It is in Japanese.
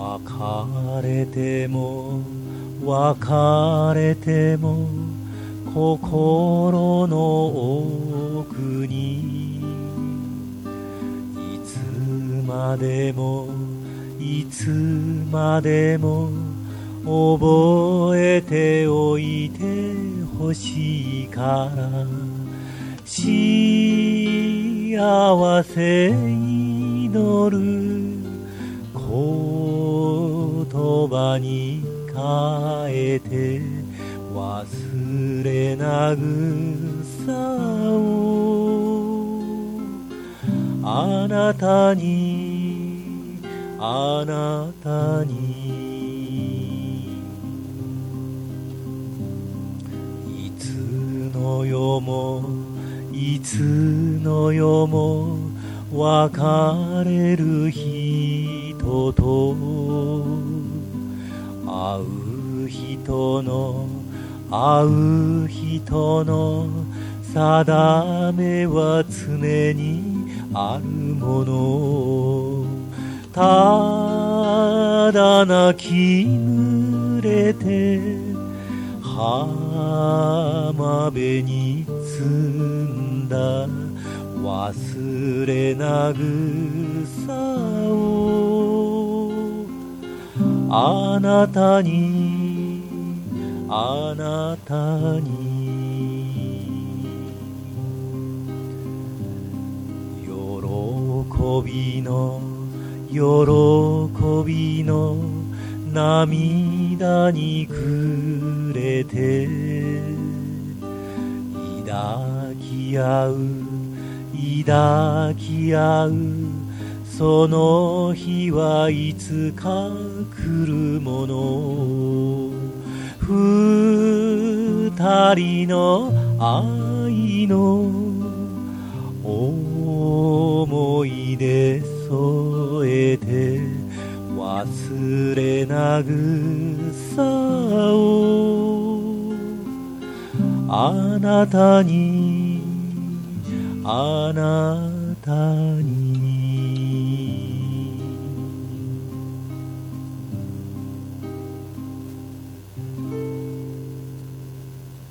別れても別れても心の奥にいつまでもいつまでも覚えておいてほしいから幸せ祈る言葉に変えて忘れなぐさをあなたにあなたにいつの世もいつの世も別れる人と会う人の会う人の定めは常にあるものただ泣き濡れて浜辺に積んだ忘れなぐさをあなたにあなたに喜びの喜びの涙にくれて抱き合う抱き合うその日はいつか来るもの二人の愛の思い出添えて忘れなぐさをあなたにあなたに